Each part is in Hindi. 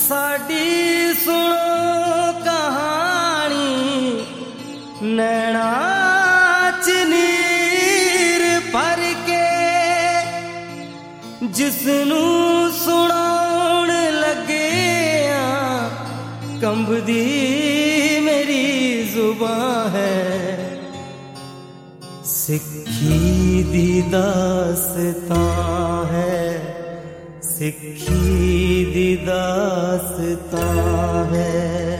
साडी सुनो कहानी नैना च नीर भर के जिसनू सुनाउण लगे कंबदी मेरी जुबान है। सिक्खी दी दास्तां है, सिक्खी दी दास्तां है।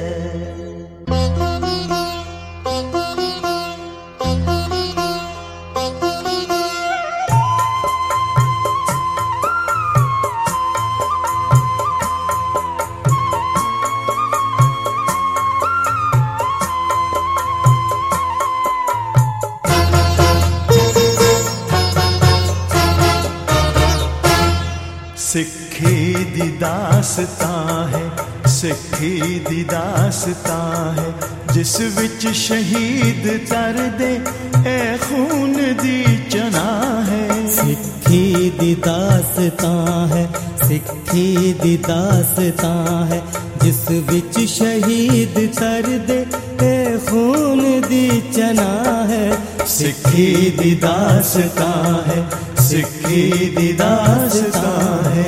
सिक्खी दी दास्तां है, सिक्खी दी दास्तां है, जिस विच शहीद तरदे ए खून दी चना है। सिक्खी दी दास्तां है, सिक्खी दी दास्तां है, जिस विच शहीद तरदे ए खून दी चना है। सिक्खी दी दास्तां है, सिक्खी दी दास्तां है।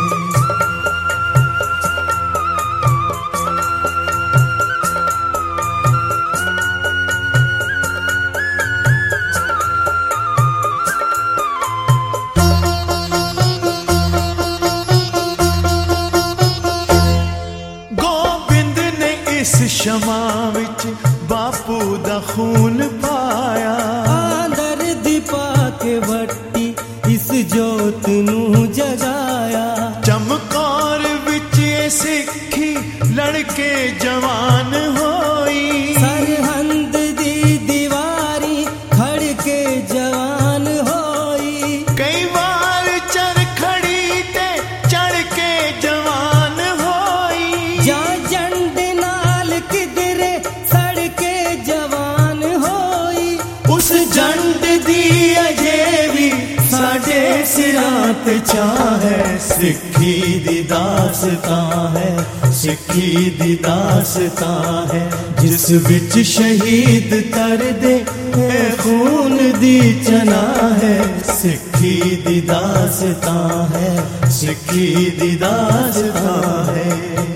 गोबिंद ने इस शमा विच बापू दा खून पाया, दर्द पाके भट्टी इस जोत नू जगाया। चमकौर विच सिक्खी लड़के जवान होई, सरहंद दी दीवारी खड़ के जवान होई। कई बार चरखड़ी ते चढ़ के जवान होई, जा जंड नाल किधरे सड़ के जवान होई। उस जंड दी अजे भी साडे सिरां ते चाहे। सिक्खी दी दास्तां है, सिक्खी दी दास्तां है, जिस विच शहीद तरदे ए खून दी चना है। सिक्खी दी दास्तां है, सिक्खी दी दास्तां है।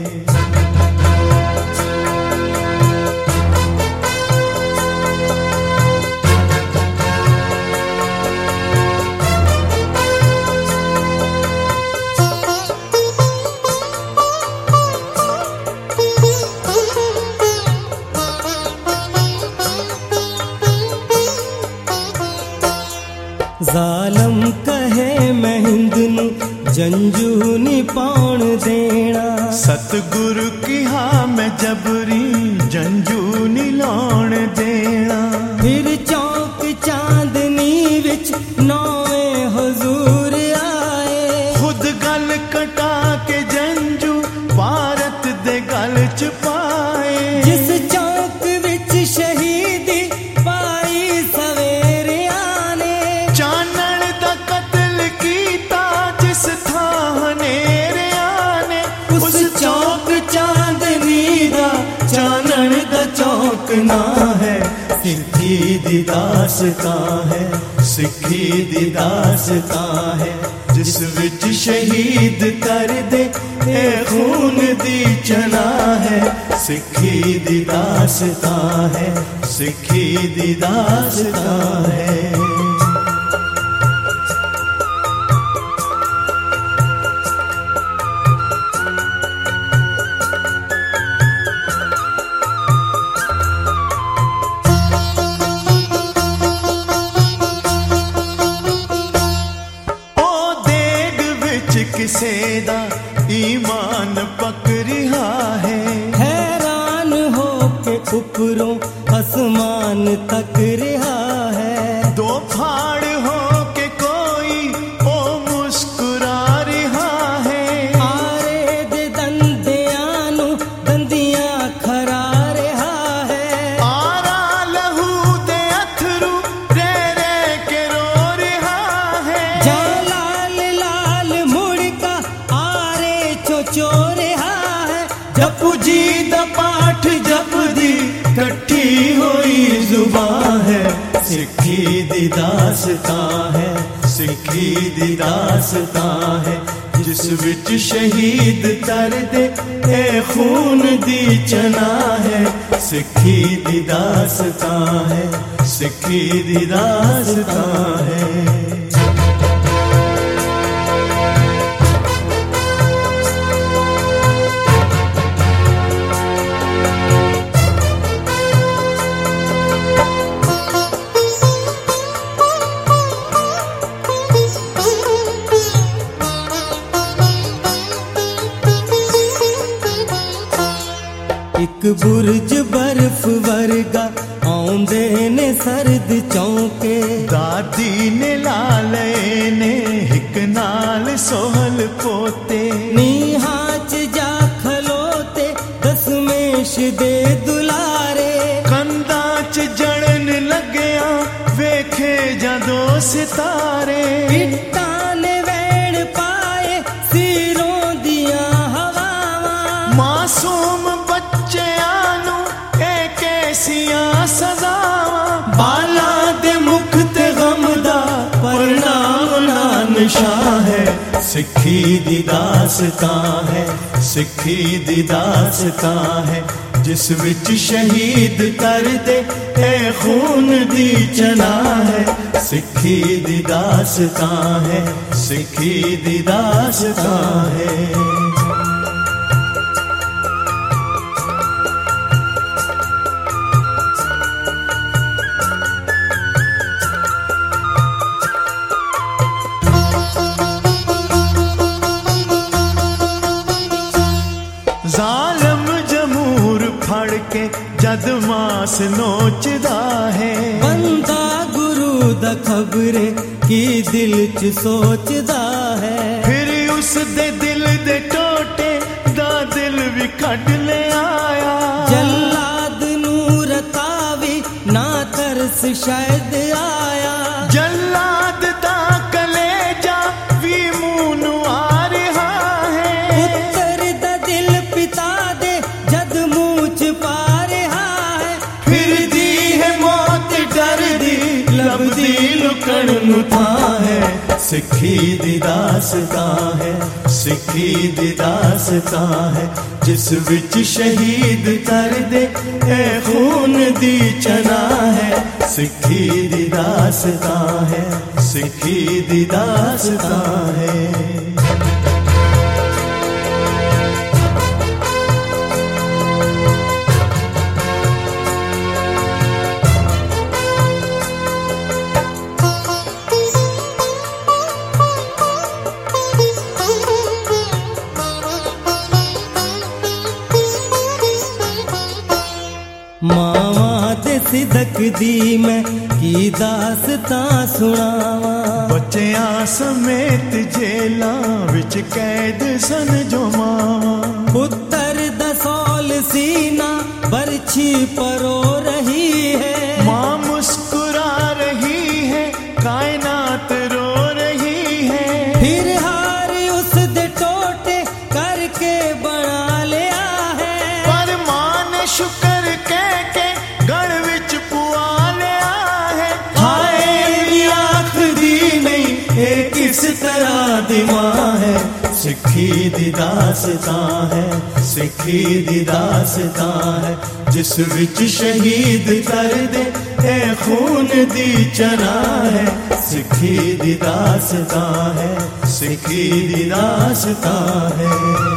जालम कहे मैं हिंद नू जंजू नी पाउण देना। सतगुरु किहा मैं जबरी जंजू नी लाउण देना। फिर चौक चांदनी विच नौवें हुजूर आए, खुद गल कटा के जंजू भारत दे गल च पाए। जिस चौक विच शहीदी पाई सवेरे आने। चानण दा कत्ल कीता जिस थां हनेरे आने। उस चौक चांदनी दा चानण दा चौक ना है। सिक्खी दी दास्तां है, सिक्खी दी दास्तां है, जिस विच शहीद तरदे ए खून दी चना है। सिक्खी दी दास्तां है, सिक्खी दी दास्तां है। किसे दा ईमान पक रिहा है। हैरान हो के ऊपरों आसमान तक रिहा है। दो फाड़ हो के कोई ओ मुस्कुरा रिहा है। आरे दे दंदियां नू दंदियां खरा रिहा है। आरा लहू दे अथरू रे रे के रो रिहा है। जा लाल लाल मुड़ का आरे चो चो रिहा है। जपू जी दा पाठ जपदी कट्ठी होई जुबान है। सिक्खी दी दास्तां है, सिक्खी दी दास्तां है, जिस विच शहीद तरदे ए खून दी चना है। सिक्खी दी दास्तां है, सिक्खी दी दास्तां है। एक बुर्ज बर्फ वर्गा आउंदे ने सर्द चौके। दादी ने लाले ने हिक नाल सोहल पोते। नीहाच जा खलोते दसमेश दे दुलारे। कंधा च जड़न लगया वेखे जदों सितारे। इट्टां ने वैण पाए सिरों दियां हवावां। मासूम सजावां। बाला दे मुख ते गम दा परिणाम ना निशां है। सिक्खी दी दास्तां है, सिक्खी दी दास्तां है, जिस विच शहीद करदे ए खून दी चना है। सिक्खी दी दास्तां है, सिक्खी दी दास्तां है। जालम जमूर फड़ के जद मास नोचदा है। बंदा गुरु दा खबरे की दिल च सोचदा है। फिर उस दे दिल दे टोटे दा दिल भी कढ ले आया। जल्लाद नूर तावी ना तरस शायद आया। जल्लाद दा कलेजा भी मुंह नु आ रहा है। पुत्र दा दिल पिता दे जद मुंह च पा रहा है। फिर दी है मौत डर दी लबदी लुकण नु थां है। सिक्खी दी दास्तां है, सिक्खी दी दास्तां है, जिस विच शहीद करदे ए खून दी चना है। सिक्खी दी दास्तां है, सिक्खी दी दास्तां है। मावा दे सिदक दी मैं की दास्तां सुनावां। बच्चियां समेत जेलां विच कैद सन जो मावां। पुत्र दा सौल सीना बरछी परो रही है। माँ मुस्कुरा रही है, कायनात रो रही है। फिर हार उस दे टोटे करके बना लिया है। पर माँ ने शुक्र कह के गढ़ विच पुआ लिया है। हाय आँख दी नहीं ये किस तरह दी माँ है। सिक्खी दी दास्तां है, सिक्खी दी दास्तां है, जिस विच शहीद करदे ए खून दी चना है। सिक्खी दी दास्तां है, सिक्खी दी दास्तां है।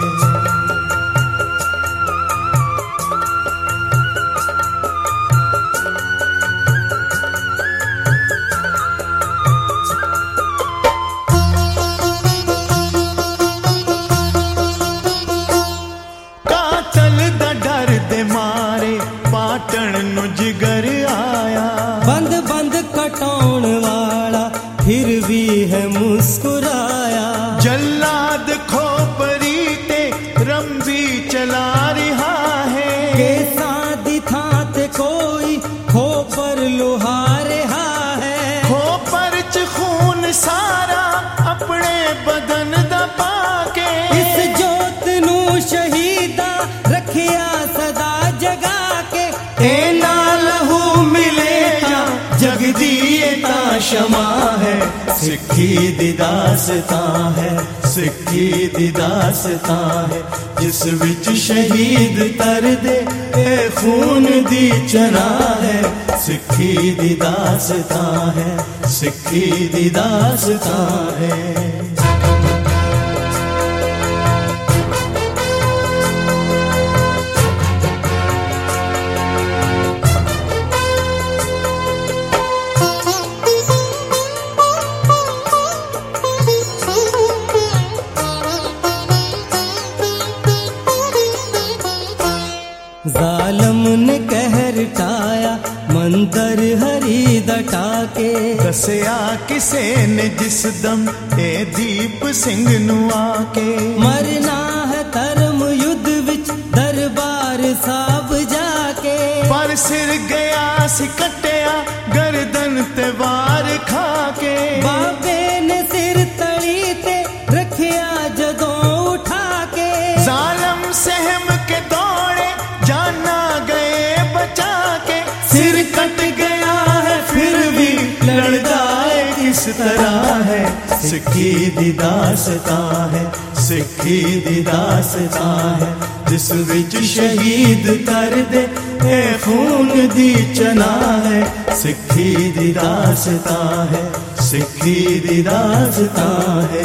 जिगर आया। बंद बंद कटौन वाला फिर भी है मुस्कुराया। जल्लाद खोपरी ते रंबी चला रहा है। कैसा दिखा ते कोई खोपर लुहा रहा है। खोपर च खून सारा अपने बदन दा पाके। इस जोत नू शहीदा रखिया सदा जगा के। एना लहू मिले ता जगदी ता क्षमा है, सिक्खी दी दासता है, सिक्खी दी दासता है, जिस विच शहीद कर दे ए खून दी चना है, सिक्खी दी दासता है, सिक्खी दी दासता है। जालम ने कहर टाया मंतर हरी दटा के। दसिया किसे ने जिस दम ए दीप सिंह नु आके। मरना है धर्म युद्ध विच दरबार साहब जाके। पर सिर गया सी कटिया गर्दन ते वार खाके। बाबे ने सिर तली ते रखिया जदों उठा के। जालम सहम के दौड़े जाना गए बचा के। सिर कट गया है फिर भी लड़ता है किस तरह है, सिक्खी दी दासता है, सिक्खी दी दासता है, जिस विच शहीद कर दे ए खून दी चना है, सिक्खी दी दासता है, सिक्खी दी दासता है।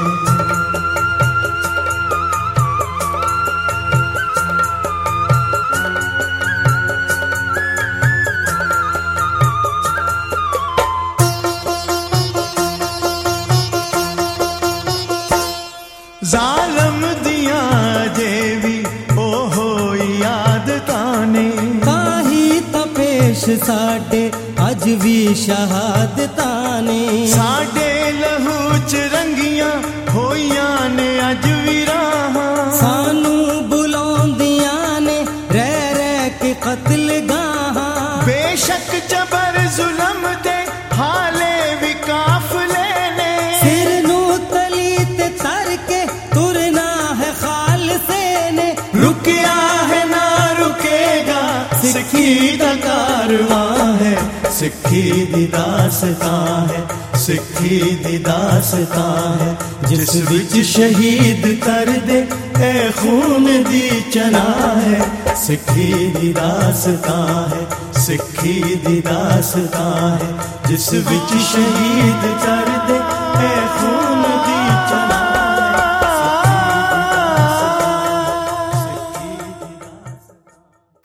जालम दिया जेवी ओ हो याद ताने। ताही तपेश साडे अज भी शहादता ने। साडे लहू च रंगियां होइयां ने अज भी राहां। सानू बुलाउंदियां ने रह रह के कत्ल गाहां। बेशक जबर जुलम दे हाले भी काफले ने। सिर नू तली ते तर के तुरना है खालसे ने। रुकिया है ना रुकेगा सिक्खी दा कारवां है, सिक्खी दी दासता है, सिक्खी दी दासता है, जिस विच शहीद कर दे ए खून दी चना है, सिक्खी दी दासता है, सिक्खी दी दासता है, जिस विच शहीद कर